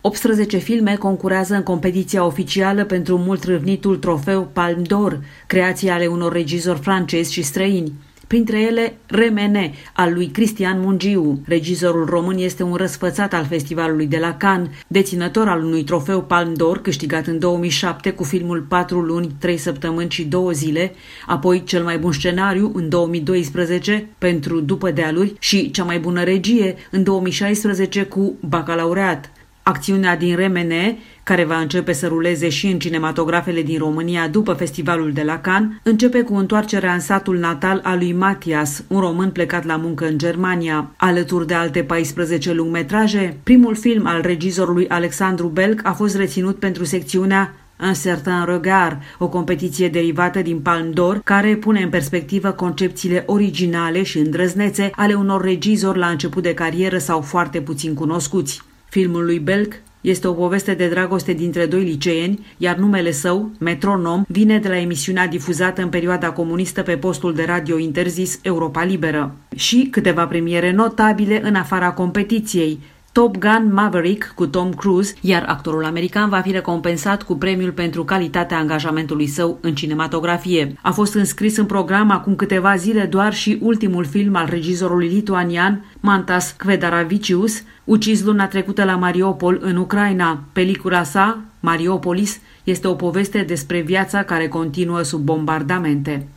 18 filme concurează în competiția oficială pentru mult râvnitul trofeu Palme d'Or, creații ale unor regizori francezi și străini. Printre ele, Remene, al lui Cristian Mungiu. Regizorul român este un răsfățat al festivalului de la Cannes, deținător al unui trofeu Palme d'Or câștigat în 2007 cu filmul 4 luni, 3 săptămâni și 2 zile, apoi cel mai bun scenariu în 2012 pentru După dealuri și cea mai bună regie în 2016 cu Bacalaureat. Acțiunea din Remene, care va începe să ruleze și în cinematografele din România după festivalul de la Cannes, începe cu întoarcerea în satul natal a lui Matias, un român plecat la muncă în Germania. Alături de alte 14 lungmetraje, primul film al regizorului Alexandru Belc a fost reținut pentru secțiunea Un certain regard, o competiție derivată din Palme d'Or, care pune în perspectivă concepțiile originale și îndrăznețe ale unor regizori la început de carieră sau foarte puțin cunoscuți. Filmul lui Belc este o poveste de dragoste dintre doi liceeni, iar numele său, Metronom, vine de la emisiunea difuzată în perioada comunistă pe postul de radio interzis Europa Liberă. Și câteva premiere notabile în afara competiției: Top Gun Maverick cu Tom Cruise, iar actorul american va fi recompensat cu premiul pentru calitatea angajamentului său în cinematografie. A fost înscris în program acum câteva zile doar și ultimul film al regizorului lituanian Mantas Kvedaravičius, ucis luna trecută la Mariupol, în Ucraina. Pelicula sa, Mariopolis, este o poveste despre viața care continuă sub bombardamente.